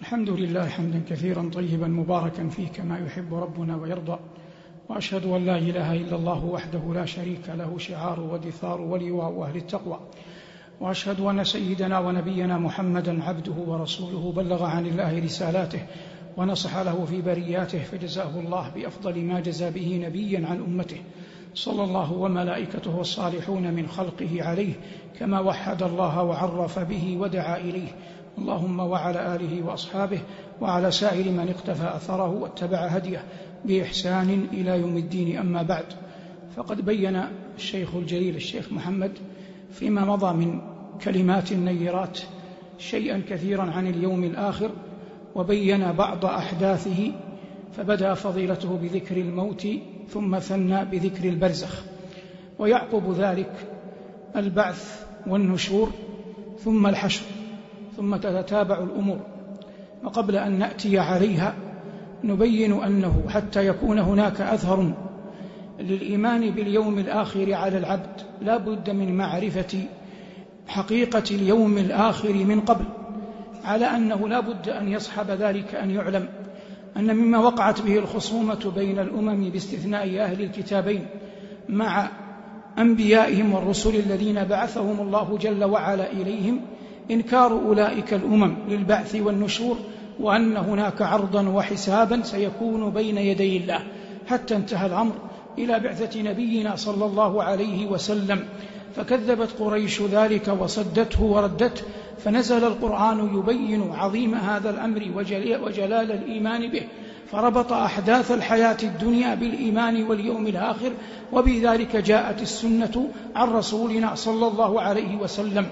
الحمد لله حمدا كثيرا طيبا مباركا فيه كما يحب ربنا ويرضى، وأشهد أن لا إله إلا الله وحده لا شريك له شعار ودثار ولواء أهل التقوى، وأشهد أن سيدنا ونبينا محمدا عبده ورسوله بلغ عن الله رسالاته ونصح له في برياته، فجزاه الله بأفضل ما جزى به نبيا عن أمته، صلى الله وملائكته والصالحون من خلقه عليه، كما وحد الله وعرف به ودعا إليه، اللهم وعلى آله وأصحابه وعلى سائر من اقتفى أثره واتبع هديه بإحسان إلى يوم الدين. أما بعد، فقد بين الشيخ الجليل الشيخ محمد فيما مضى من كلمات نيرات شيئا كثيرا عن اليوم الآخر، وبين بعض أحداثه، فبدأ فضيلته بذكر الموت ثم ثنى بذكر البرزخ، ويعقب ذلك البعث والنشور ثم الحشر، ثم تتتابع الأمور. وقبل أن نأتي عليها نبين أنه حتى يكون هناك أثر للإيمان باليوم الآخر على العبد لا بد من معرفة حقيقة اليوم الآخر من قبل، على أنه لا بد أن يصحب ذلك أن يعلم أن مما وقعت به الخصومة بين الأمم باستثناء أهل الكتابين مع أنبيائهم والرسل الذين بعثهم الله جل وعلا إليهم إنكار أولئك الأمم للبعث والنشور، وأن هناك عرضا وحسابا سيكون بين يدي الله، حتى انتهى الأمر إلى بعثة نبينا صلى الله عليه وسلم، فكذبت قريش ذلك وصدته وردته، فنزل القرآن يبين عظيم هذا الأمر وجلال الإيمان به، فربط أحداث الحياة الدنيا بالإيمان واليوم الآخر، وبذلك جاءت السنة عن رسولنا صلى الله عليه وسلم.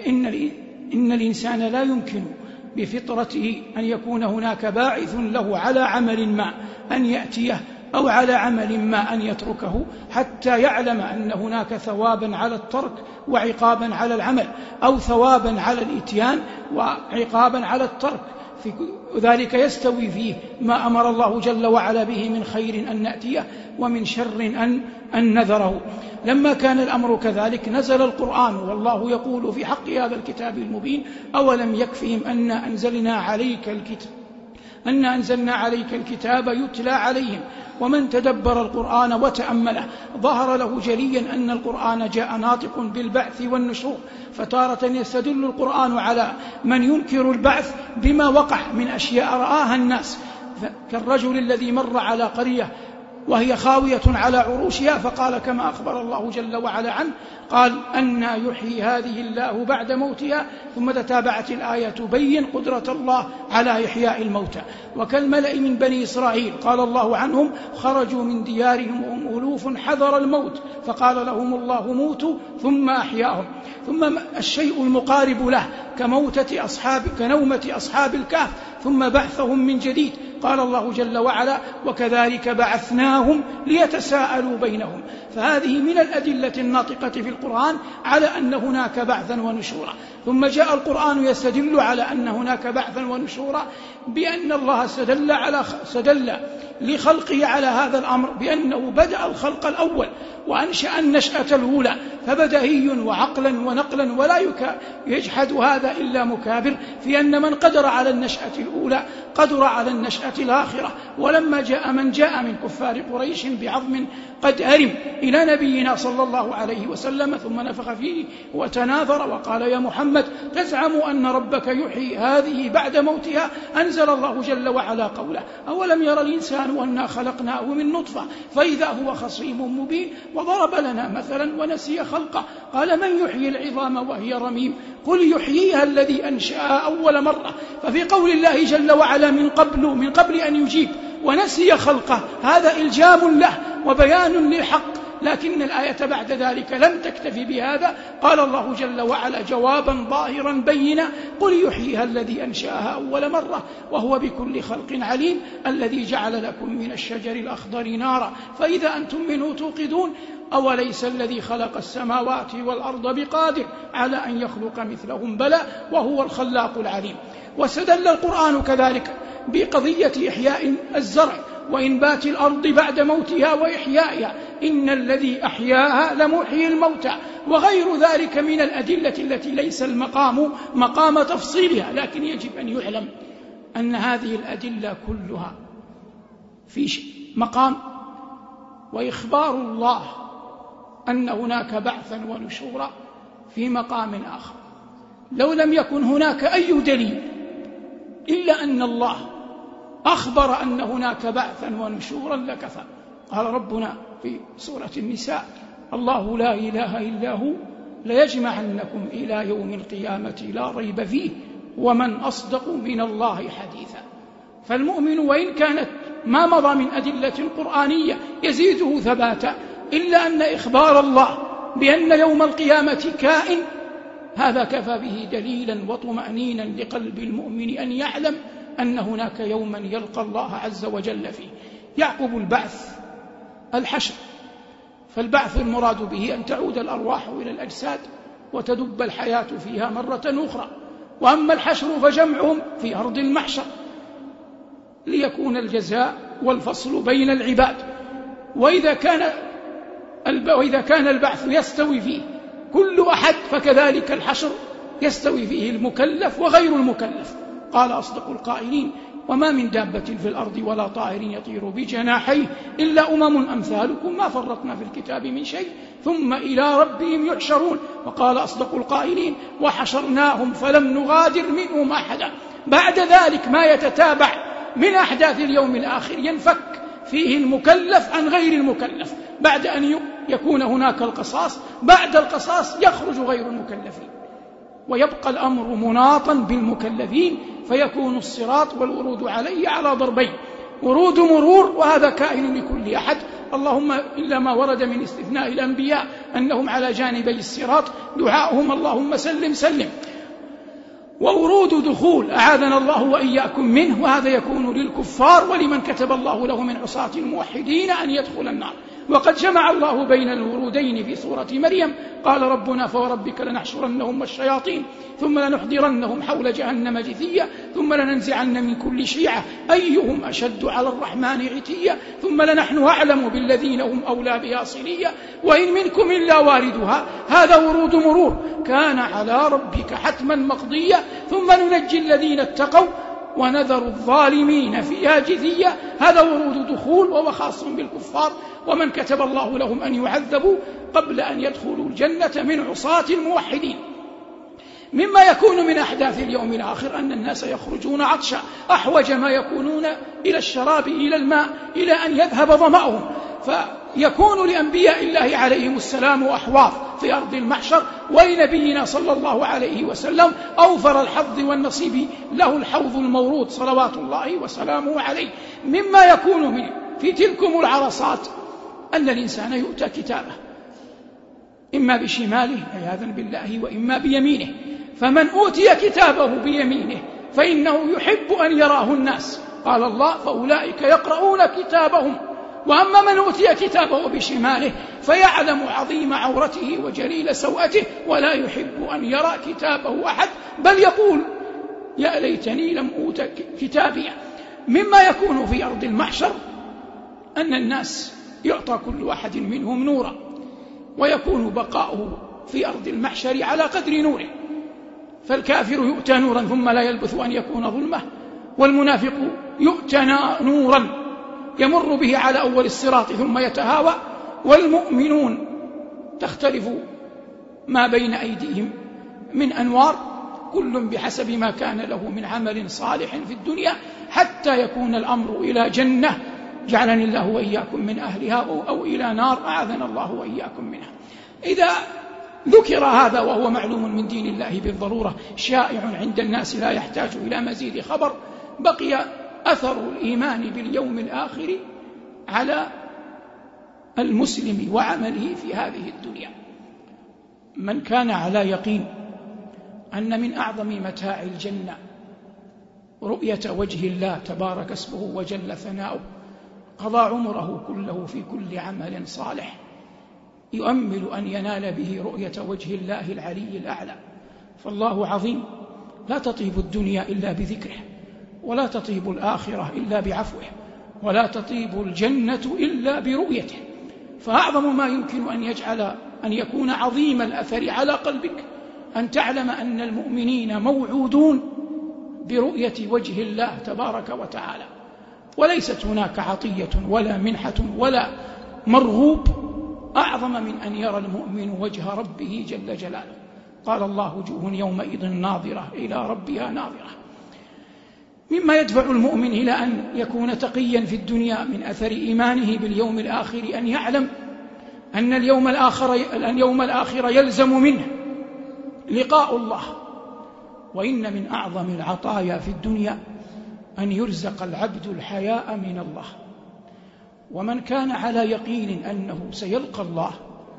إن الإنسان لا يمكن بفطرته أن يكون هناك باعث له على عمل ما أن يأتيه أو على عمل ما أن يتركه حتى يعلم أن هناك ثوابا على الترك وعقابا على العمل، أو ثوابا على الإتيان وعقابا على الترك، في ذلك يستوي فيه ما أمر الله جل وعلا به من خير أن نأتيه ومن شر أن نذره. لما كان الأمر كذلك نزل القرآن، والله يقول في حق هذا الكتاب المبين: أولم يكفهم أن أنزلنا عليك الكتاب يتلى عليهم. ومن تدبر القرآن وتأمله ظهر له جليا أن القرآن جاء ناطق بالبعث والنشور، فتارة يستدل القرآن على من ينكر البعث بما وقع من أشياء رآها الناس، كالرجل الذي مر على قرية وهي خاوية على عروشها، فقال كما أخبر الله جل وعلا عنه، قال: أنى يحيي هذه الله بعد موتها، ثم تتابعت الآية تبين قدرة الله على إحياء الموتى. وكالملأ من بني إسرائيل قال الله عنهم: خرجوا من ديارهم وهم ألوف حذر الموت فقال لهم الله موتوا ثم أحياهم. ثم الشيء المقارب له كنومة أصحاب الكهف ثم بعثهم من جديد، قال الله جل وعلا: وكذلك بعثناهم ليتساءلوا بينهم. فهذه من الأدلة الناطقة في القرآن على أن هناك بعثا ونشورا. ثم جاء القرآن يستدل على أن هناك بعثا ونشورا بأن الله استدل لخلقه على هذا الأمر بأنه بدأ الخلق الأول وأنشأ النشأة الأولى، فبدهي وعقلا ونقلا، ولا يجحد هذا إلا مكابر، في أن من قدر على النشأة الأولى قدر على النشأة الآخرة. ولما جاء من جاء من كفار قريش بعظم قد هرم إلى نبينا صلى الله عليه وسلم ثم نفخ فيه وتناثر وقال: يا محمد، تزعم أن ربك يحيي هذه بعد موتها؟ أنزل الله جل وعلا قوله: أولم يرى الإنسان أنا خلقناه من نطفة فإذا هو خصيم مبين. وضرب لنا مثلا ونسي خلقه، قال: من يحيي العظام وهي رميم؟ قل يحييها الذي أنشأها أول مرة. ففي قول الله جل وعلا من قبل أن يجيب ونسي خلقه، هذا إلجام له وبيان للحق. لكن الآية بعد ذلك لم تكتفي بهذا، قال الله جل وعلا جوابا ظاهرا بينا: قل يحييها الذي أنشأها أول مرة وهو بكل خلق عليم، الذي جعل لكم من الشجر الأخضر نارا فإذا أنتم منه توقدون، أوليس الذي خلق السماوات والأرض بقادر على أن يخلق مثلهم؟ بلى وهو الخلاق العليم. واستدل القرآن كذلك بقضية إحياء الزرع وإنبات الأرض بعد موتها وإحيائها، إن الذي أحياها لمحيي الموتى، وغير ذلك من الأدلة التي ليس المقام مقام تفصيلها، لكن يجب أن يعلم أن هذه الأدلة كلها في مقام، وإخبار الله أن هناك بعثا ونشورا في مقام آخر. لو لم يكن هناك أي دليل إلا أن الله أخبر أن هناك بعثا ونشورا لكفى. قال ربنا في سورة النساء: الله لا إله إلا هو ليجمعنكم إلى يوم القيامة لا ريب فيه ومن أصدق من الله حديثا. فالمؤمن وإن كانت ما مضى من أدلة قرآنية يزيده ثباتا، إلا أن إخبار الله بأن يوم القيامة كائن هذا كفى به دليلا وطمأنينا لقلب المؤمن أن يعلم أن هناك يوما يلقى الله عز وجل فيه. يعقب البعث الحشر، فالبعث المراد به أن تعود الأرواح إلى الأجساد وتدب الحياة فيها مرة أخرى. وأما الحشر فجمعهم في أرض المحشر ليكون الجزاء والفصل بين العباد. وإذا كان البعث يستوي فيه كل أحد فكذلك الحشر يستوي فيه المكلف وغير المكلف. قال أصدق القائلين: وما من دابة في الأرض ولا طائر يطير بجناحيه إلا أمثالكم ما فرطنا في الكتاب من شيء ثم إلى ربهم يحشرون. وقال أصدق القائلين: وحشرناهم فلم نغادر منهم أحدا. بعد ذلك ما يتتابع من أحداث اليوم الآخر ينفك فيه المكلف عن غير المكلف، بعد أن يكون هناك القصاص، بعد القصاص يخرج غير المكلفين ويبقى الأمر مناطا بالمكلفين، فيكون الصراط والورود عليه على ضربين: ورود مرور وهذا كائن لكل أحد، اللهم إلا ما ورد من استثناء الأنبياء أنهم على جانبي الصراط دعاؤهم اللهم سلم سلم، وورود دخول أعاذنا الله وإياكم منه، وهذا يكون للكفار ولمن كتب الله له من عصاة الموحدين أن يدخل النار. وقد جمع الله بين الورودين في سورة مريم: قال ربنا فوربك لنحشرنهم والشياطين ثم لنحضرنهم حول جهنم جثيا ثم لننزعن من كل شيعة أيهم أشد على الرحمن عتيا ثم لنحن أعلم بالذين هم أولى بها صليا وإن منكم إلا واردها. هذا ورود مرور كان على ربك حتما مقضيا ثم ننجي الذين اتقوا ونذر الظالمين فيها جثيا. هذا ورود دخول وهو خاص بالكفار ومن كتب الله لهم أن يعذبوا قبل أن يدخلوا الجنة من عصاة الموحدين. مما يكون من أحداث اليوم الآخر أن الناس يخرجون عطشا أحوج ما يكونون إلى الشراب إلى الماء إلى أن يذهب ظمأهم، فيكون لأنبياء الله عليهم السلام أحواض في أرض المحشر، ولنبينا صلى الله عليه وسلم أوفر الحظ والنصيب له الحوض المورود صلوات الله وسلامه عليه. مما يكون في تلكم العرصات أن الإنسان يؤتى كتابه إما بشماله عياذا بالله وإما بيمينه، فمن أوتي كتابه بيمينه فإنه يحب أن يراه الناس، قال الله: فأولئك يقرؤون كتابهم. وأما من أوتي كتابه بشماله فيعلم عظيم عورته وجليل سوءته ولا يحب أن يرى كتابه أحد، بل يقول: يا ليتني لم أوت كتابي. مما يكون في أرض المحشر أن الناس يعطى كل واحد منهم نورا، ويكون بقاؤه في أرض المحشر على قدر نوره، فالكافر يؤتى نورا ثم لا يلبث أن يكون ظلمة، والمنافق يؤتى نورا يمر به على أول الصراط ثم يتهاوى، والمؤمنون تختلف ما بين أيديهم من أنوار كل بحسب ما كان له من عمل صالح في الدنيا، حتى يكون الأمر إلى جنة جعلني الله وإياكم من أهلها أو إلى نار أعاذنا الله وإياكم منها. إذا ذكر هذا وهو معلوم من دين الله بالضرورة شائع عند الناس لا يحتاج إلى مزيد خبر، بقي أثر الإيمان باليوم الآخر على المسلم وعمله في هذه الدنيا. من كان على يقين أن من أعظم متاع الجنة رؤية وجه الله تبارك اسمه وجل ثناؤه، قضى عمره كله في كل عمل صالح يؤمل أن ينال به رؤية وجه الله العلي الأعلى. فالله عظيم، لا تطيب الدنيا إلا بذكره، ولا تطيب الآخرة إلا بعفوه، ولا تطيب الجنة إلا برؤيته. فأعظم ما يمكن أن يكون عظيم الأثر على قلبك أن تعلم أن المؤمنين موعودون برؤية وجه الله تبارك وتعالى. وليست هناك عطية ولا منحة ولا مرغوب أعظم من أن يرى المؤمن وجه ربه جل جلاله. قال الله: وجوه يومئذ ناظرة إلى ربها ناظرة. مما يدفع المؤمن إلى أن يكون تقيا في الدنيا من أثر إيمانه باليوم الآخر أن يعلم أن اليوم الآخر يلزم منه لقاء الله. وإن من أعظم العطايا في الدنيا أن يرزق العبد الحياء من الله. ومن كان على يقين أنه سيلقى الله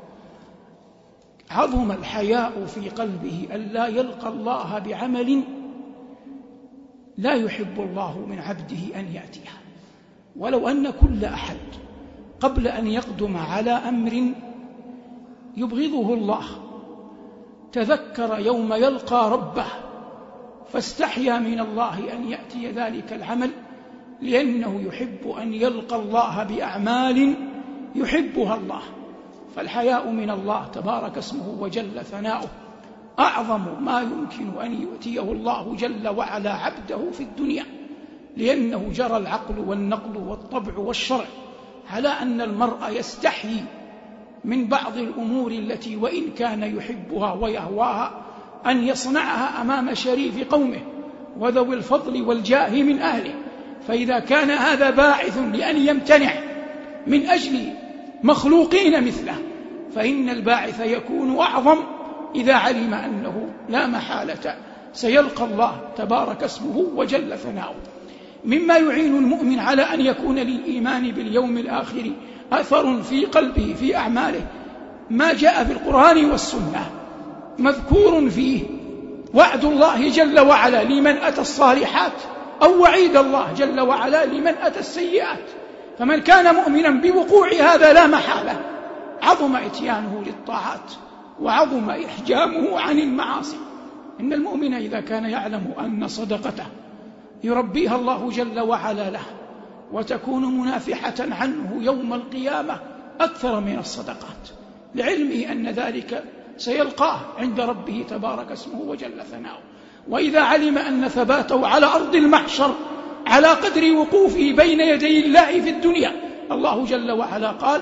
عظم الحياء في قلبه ألا يلقى الله بعمل لا يحب الله من عبده أن يأتيه. ولو أن كل أحد قبل أن يقدم على أمر يبغضه الله تذكر يوم يلقى ربه فاستحيا من الله أن يأتي ذلك العمل، لأنه يحب أن يلقى الله بأعمال يحبها الله. فالحياء من الله تبارك اسمه وجل ثناؤه أعظم ما يمكن أن يؤتيه الله جل وعلا عبده في الدنيا، لأنه جرى العقل والنقل والطبع والشرع على أن المرء يستحيي من بعض الأمور التي وإن كان يحبها ويهواها أن يصنعها أمام شريف قومه وذوي الفضل والجاه من أهله. فإذا كان هذا باعث لأن يمتنع من أجل مخلوقين مثله، فإن الباعث يكون أعظم إذا علم أنه لا محالة سيلقى الله تبارك اسمه وجل ثناؤه. مما يعين المؤمن على أن يكون للإيمان باليوم الآخر أثر في قلبه في أعماله ما جاء في القرآن والسنة مذكور فيه وعد الله جل وعلا لمن أتى الصالحات أو وعيد الله جل وعلا لمن أتى السيئات. فمن كان مؤمنا بوقوع هذا لا محالة عظم إتيانه للطاعات وعظم إحجامه عن المعاصي. إن المؤمن إذا كان يعلم أن صدقته يربيها الله جل وعلا له وتكون منافحة عنه يوم القيامة أكثر من الصدقات، لعلمه أن ذلك سيلقاه عند ربه تبارك اسمه وجل ثناؤه. وإذا علم أن ثباته على أرض المحشر على قدر وقوفه بين يدي الله في الدنيا، الله جل وعلا قال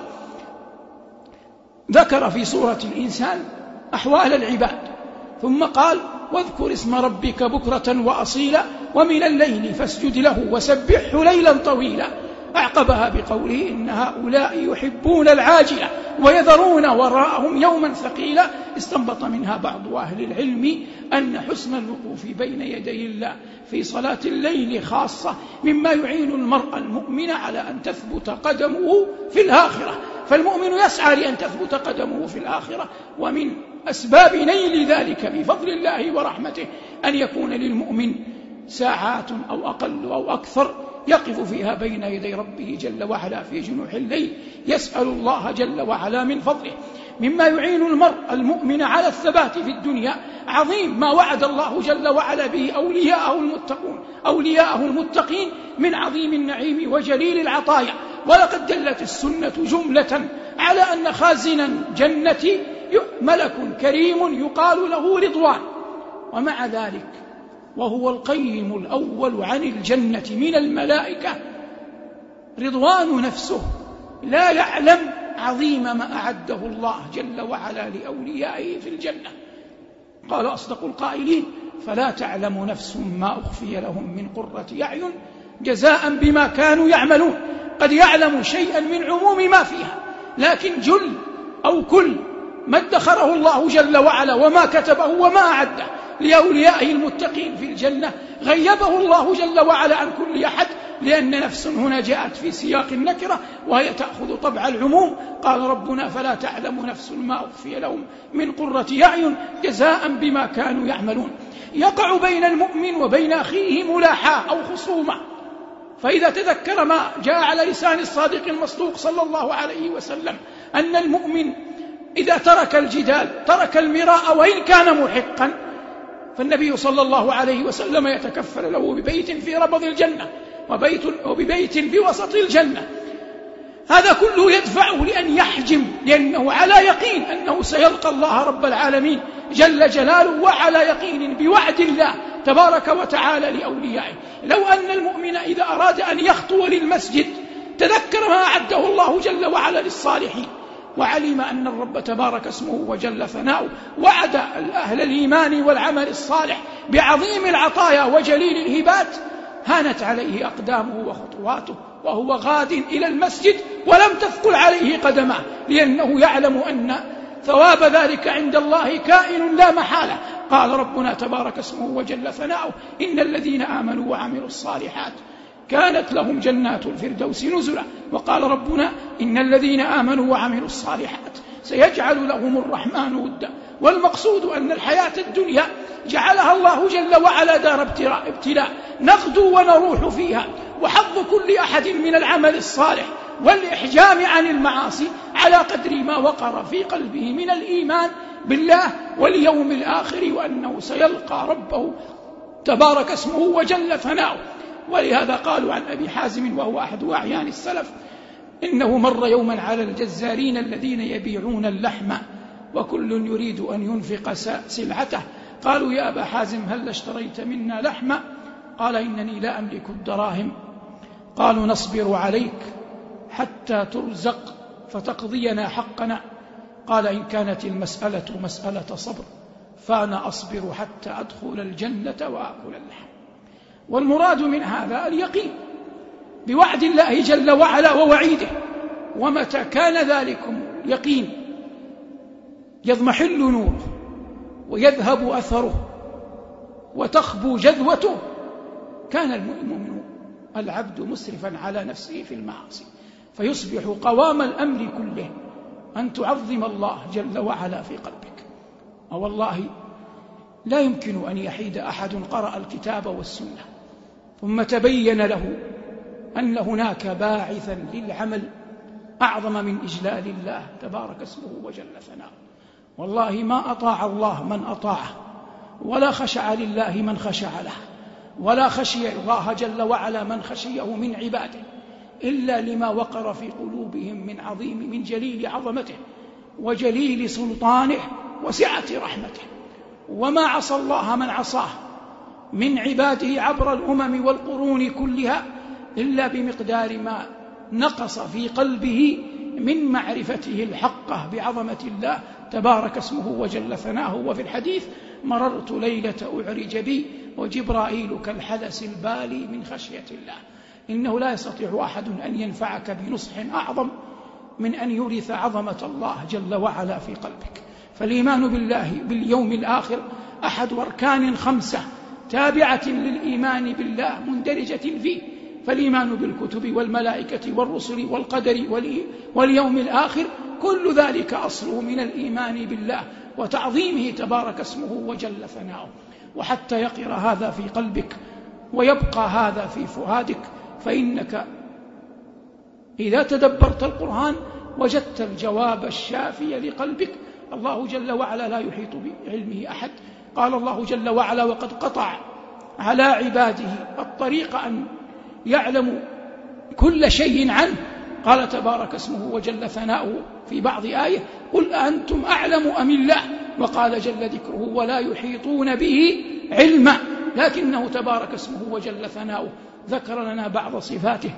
ذكر في سورة الإنسان أحوال العباد ثم قال: واذكر اسم ربك بكرة وأصيلا ومن الليل فاسجد له وسبحه ليلا طويلا. أعقبها بقوله: إن هؤلاء يحبون العاجلة ويذرون وراءهم يوما ثقيلا. استنبط منها بعض أهل العلم أن حسن الوقوف بين يدي الله في صلاة الليل خاصة مما يعين المرء المؤمن على أن تثبت قدمه في الآخرة. فالمؤمن يسعى لأن تثبت قدمه في الآخرة، ومن أسباب نيل ذلك بفضل الله ورحمته أن يكون للمؤمن ساعات أو أقل أو أكثر يقف فيها بين يدي ربه جل وعلا في جنوح الليل يسأل الله جل وعلا من فضله. مما يعين المرء المؤمن على الثبات في الدنيا عظيم ما وعد الله جل وعلا به أولياءه المتقين من عظيم النعيم وجليل العطايا. ولقد دلت السنة جملة على أن خازنا جنة ملك كريم يقال له رضوان، ومع ذلك وهو القيم الأول عن الجنة من الملائكة رضوان نفسه لا يعلم عظيم ما أعده الله جل وعلا لأوليائه في الجنة. قال أصدق القائلين: فلا تعلم نفس ما أخفي لهم من قرة أعين جزاء بما كانوا يعملون. قد يعلم شيئا من عموم ما فيها، لكن جل أو كل ما ادخره الله جل وعلا وما كتبه وما أعده لأوليائه المتقين في الجنة غيبه الله جل وعلا عن كل أحد، لأن نفس هنا جاءت في سياق النكرة وهي تأخذ طبع العموم. قال ربنا: فلا تعلم نفس ما أخفي لهم من قرة أعين جزاء بما كانوا يعملون. يقع بين المؤمن وبين أخيه ملاحاة أو خصومة، فإذا تذكر ما جاء على لسان الصادق المصدوق صلى الله عليه وسلم أن المؤمن إذا ترك الجدال ترك المراء وإن كان محقا، فالنبي صلى الله عليه وسلم يتكفل له ببيت في ربض الجنة وببيت في وسط الجنة. هذا كله يدفعه لأن يحجم، لأنه على يقين أنه سيلقى الله رب العالمين جل جلاله، وعلى يقين بوعد الله تبارك وتعالى لأوليائه. لو أن المؤمن إذا أراد أن يخطو للمسجد تذكر ما أعده الله جل وعلا للصالحين، وعلم أن الرب تبارك اسمه وجل ثناؤه وعد أهل الإيمان والعمل الصالح بعظيم العطايا وجليل الهبات، هانت عليه أقدامه وخطواته وهو غاد إلى المسجد ولم تثقل عليه قدمه، لأنه يعلم أن ثواب ذلك عند الله كائن لا محالة. قال ربنا تبارك اسمه وجل ثناؤه: إن الذين آمنوا وعملوا الصالحات كانت لهم جنات الفردوس نزلا. وقال ربنا: إن الذين آمنوا وعملوا الصالحات سيجعل لهم الرحمن ودا. والمقصود أن الحياة الدنيا جعلها الله جل وعلا دار ابتلاء نغدو ونروح فيها، وحظ كل أحد من العمل الصالح والإحجام عن المعاصي على قدر ما وقر في قلبه من الإيمان بالله واليوم الآخر، وأنه سيلقى ربه تبارك اسمه وجل ثناؤه. ولهذا قالوا عن أبي حازم وهو أحد أعيان السلف: إنه مر يوما على الجزارين الذين يبيعون اللحم وكل يريد أن ينفق سلعته. قالوا: يا أبا حازم هل اشتريت منا لحما؟ قال: إنني لا أملك الدراهم. قالوا: نصبر عليك حتى ترزق فتقضينا حقنا. قال: إن كانت المسألة مسألة صبر فأنا أصبر حتى أدخل الجنة وأكل اللحم. والمراد من هذا اليقين بوعد الله جل وعلا ووعيده. ومتى كان ذلكم يقين يضمحل نوره ويذهب أثره وتخبو جذوته، كان المؤمن العبد مسرفا على نفسه في المعاصي، فيصبح قوام الأمر كله أن تعظم الله جل وعلا في قلبك. والله لا يمكن أن يحيد أحد قرأ الكتاب والسنة ثم تبين له أن هناك باعثا للعمل أعظم من إجلال الله تبارك اسمه وجل ثناؤه. والله ما أطاع الله من أطاعه، ولا خشع لله من خشع له، ولا خشي الله جل وعلا من خشيه من عباده، إلا لما وقر في قلوبهم من جليل عظمته وجليل سلطانه وسعة رحمته. وما عصى الله من عصاه من عباده عبر الأمم والقرون كلها إلا بمقدار ما نقص في قلبه من معرفته الحقة بعظمة الله تبارك اسمه وجل ثناؤه. وفي الحديث: مررت ليلة أعرج بي وجبرائيل كالحدث البالي من خشية الله. إنه لا يستطيع أحد أن ينفعك بنصح أعظم من أن يورث عظمة الله جل وعلا في قلبك. فالإيمان بالله باليوم الآخر أحد أركان 5 تابعة للإيمان بالله مندرجة فيه. فالإيمان بالكتب والملائكة والرسل والقدر واليوم الآخر كل ذلك أصله من الإيمان بالله وتعظيمه تبارك اسمه وجل ثناؤه. وحتى يقر هذا في قلبك ويبقى هذا في فؤادك، فإنك إذا تدبرت القرآن وجدت الجواب الشافي لقلبك. الله جل وعلا لا يحيط بعلمه أحد. قال الله جل وعلا: وقد قطع على عباده الطريق أن يعلموا كل شيء عنه. قال تبارك اسمه وجل ثناؤه في بعض آية: قل أنتم أعلم أم الله. وقال جل ذكره: ولا يحيطون به علما. لكنه تبارك اسمه وجل ثناؤه ذكر لنا بعض صفاته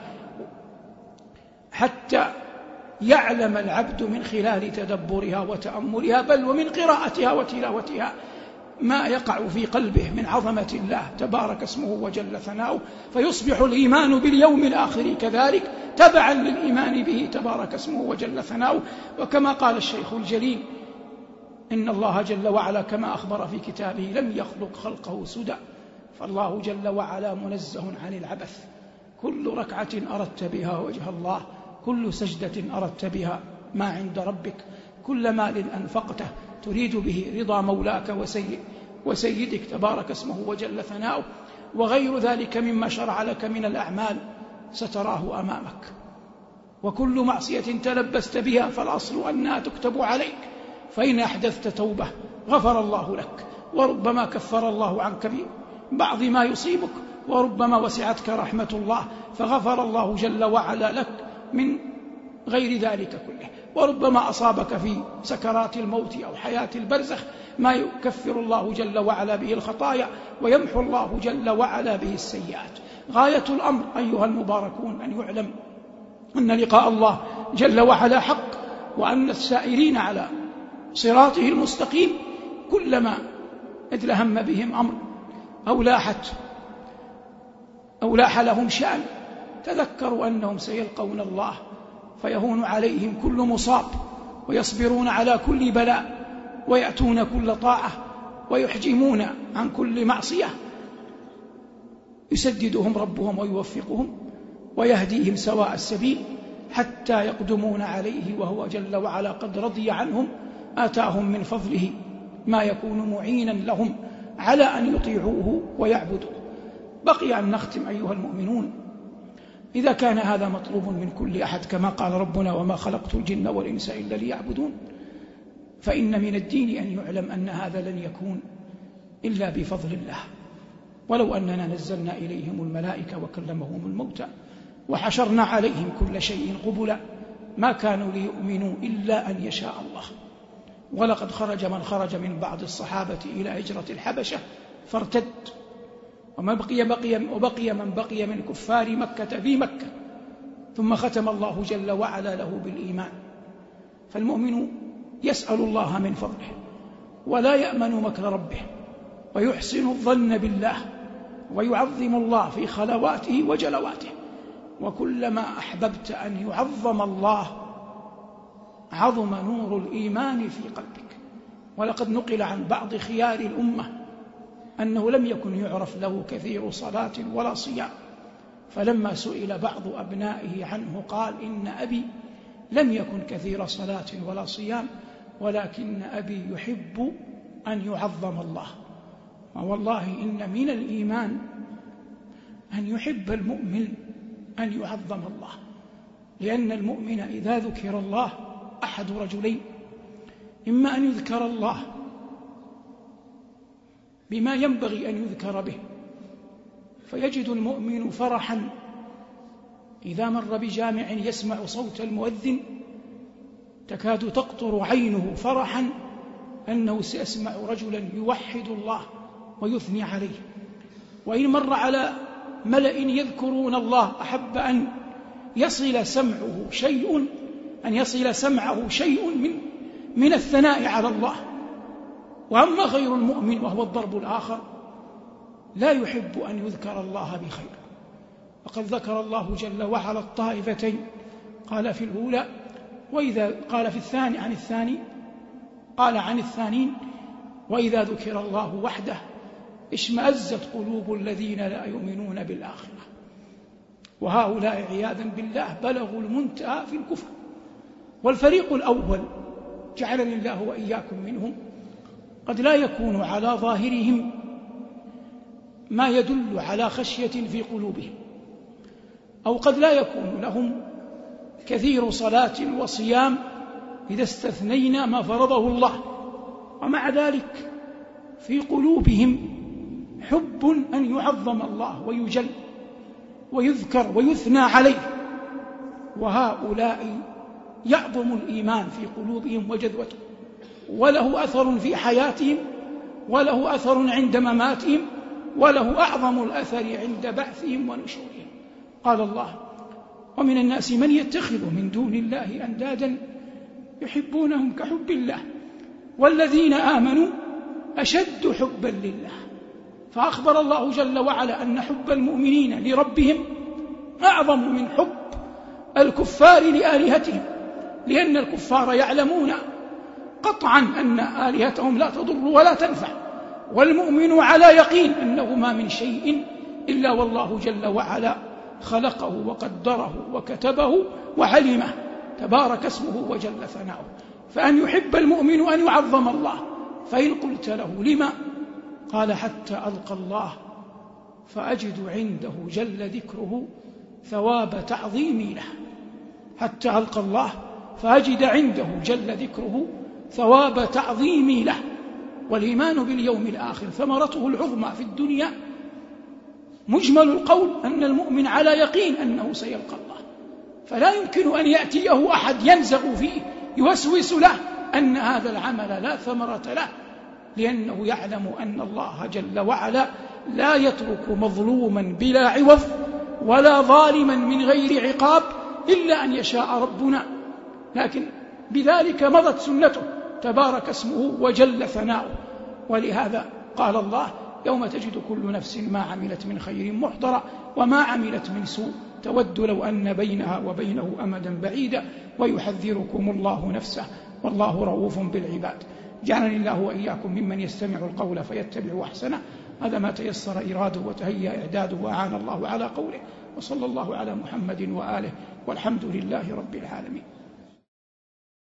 حتى يعلم العبد من خلال تدبرها وتأملها، بل ومن قراءتها وتلاوتها، ما يقع في قلبه من عظمة الله تبارك اسمه وجل ثناؤه. فيصبح الإيمان باليوم الآخر كذلك تبعا للإيمان به تبارك اسمه وجل ثناؤه. وكما قال الشيخ الجليل: إن الله جل وعلا كما أخبر في كتابه لم يخلق خلقه سدى. فالله جل وعلا منزه عن العبث. كل ركعة أردت بها وجه الله، كل سجدة أردت بها ما عند ربك، كل مال أنفقته تريد به رضا مولاك وسيدك تبارك اسمه وجل ثناؤه، وغير ذلك مما شرع لك من الأعمال ستراه أمامك. وكل معصية تلبست بها فالأصل أنها تكتب عليك، فإن أحدثت توبة غفر الله لك، وربما كفر الله عنك بعض ما يصيبك، وربما وسعتك رحمة الله فغفر الله جل وعلا لك من غير ذلك كله. وربما أصابك في سكرات الموت أو حياة البرزخ ما يكفر الله جل وعلا به الخطايا ويمحو الله جل وعلا به السيئات. غاية الأمر أيها المباركون أن يعلم أن لقاء الله جل وعلا حق، وأن السائرين على صراطه المستقيم كلما ادلهم بهم أمر أو لاح لهم شأن تذكروا أنهم سيلقون الله فيهون عليهم كل مصاب، ويصبرون على كل بلاء، ويأتون كل طاعة، ويحجمون عن كل معصية، يسددهم ربهم ويوفقهم ويهديهم سواء السبيل حتى يقدمون عليه وهو جل وعلا قد رضي عنهم، آتاهم من فضله ما يكون معينا لهم على أن يطيعوه ويعبدوه. بقي أن نختم أيها المؤمنون، إذا كان هذا مطلوب من كل أحد كما قال ربنا وما خلقت الجن والإنس إلا ليعبدون، فإن من الدين أن يعلم أن هذا لن يكون إلا بفضل الله. ولو أننا نزلنا إليهم الملائكة وكلمهم الموتى وحشرنا عليهم كل شيء قبلا ما كانوا ليؤمنوا إلا أن يشاء الله. ولقد خرج من خرج من بعض الصحابة إلى هجرة الحبشة فارتد، وبقي من بقي من كفار مكة في مكة، ثم ختم الله جل وعلا له بالإيمان. فالمؤمن يسأل الله من فضله ولا يأمن مكر ربه، ويحسن الظن بالله، ويعظم الله في خلواته وجلواته. وكلما أحببت أن يعظم الله عظم نور الإيمان في قلبك. ولقد نقل عن بعض خيار الأمة أنه لم يكن يعرف له كثير صلاة ولا صيام، فلما سئل بعض أبنائه عنه قال: إن أبي لم يكن كثير صلاة ولا صيام، ولكن أبي يحب أن يعظم الله. والله إن من الإيمان أن يحب المؤمن أن يعظم الله، لأن المؤمن إذا ذكر الله أحد رجلين: إما أن يذكر الله بما ينبغي أن يذكر به، فيجد المؤمن فرحا إذا مر بجامع يسمع صوت المؤذن تكاد تقطر عينه فرحا أنه سيسمع رجلا يوحد الله ويثني عليه. وإن مر على ملأ يذكرون الله أحب أن يصل سمعه شيء من الثناء على الله. وأما غير المؤمن وهو الضرب الآخر لا يحب أن يذكر الله بخير. وقد ذكر الله جل وعلا الطائفتين، قال في الأولى وإذا قال في الثاني عن الثاني قال عن الثانين: وإذا ذكر الله وحده اشمأزت قلوب الذين لا يؤمنون بالآخرة. وهؤلاء عياذا بالله بلغوا المنتهى في الكفر. والفريق الأول جعلني الله وإياكم منهم قد لا يكون على ظاهرهم ما يدل على خشية في قلوبهم، أو قد لا يكون لهم كثير صلاة وصيام إذا استثنينا ما فرضه الله، ومع ذلك في قلوبهم حب أن يعظم الله ويجل ويذكر ويثنى عليه. وهؤلاء يعظم الإيمان في قلوبهم وجذوته، وله أثر في حياتهم، وله أثر عند مماتهم، وله أعظم الأثر عند بعثهم ونشورهم. قال الله: ومن الناس من يتخذ من دون الله أندادا يحبونهم كحب الله والذين آمنوا أشد حبا لله. فأخبر الله جل وعلا أن حب المؤمنين لربهم أعظم من حب الكفار لآلهتهم، لأن الكفار يعلمون قطعا أن آلهتهم لا تضر ولا تنفع، والمؤمن على يقين أنه ما من شيء إلا والله جل وعلا خلقه وقدره وكتبه وعلمه، تبارك اسمه وجل ثناؤه. فأن يحب المؤمن أن يعظم الله. فإن قلت له لما؟ قال: حتى ألقى الله فأجد عنده جل ذكره ثواب تعظيمي له. حتى ألقى الله فأجد عنده جل ذكره ثواب تعظيمي له. والإيمان باليوم الآخر ثمرته العظمى في الدنيا مجمل القول أن المؤمن على يقين أنه سيلقى الله، فلا يمكن أن يأتيه أحد ينزغ فيه يوسوس له أن هذا العمل لا ثمرة له، لأنه يعلم أن الله جل وعلا لا يترك مظلوما بلا عوض ولا ظالما من غير عقاب إلا أن يشاء ربنا، لكن بذلك مضت سنته تبارك اسمه وجل ثناؤه. ولهذا قال الله: يوم تجد كل نفس ما عملت من خير محضرا وما عملت من سوء تود لو أن بينها وبينه أمدا بعيدا ويحذركم الله نفسه والله رؤوف بالعباد. جعلني الله وإياكم ممن يستمع القول فيتبع أحسنه. هذا ما تيسر إراده وتهيأ إعداده وأعان الله على قوله، وصلى الله على محمد وآله، والحمد لله رب العالمين.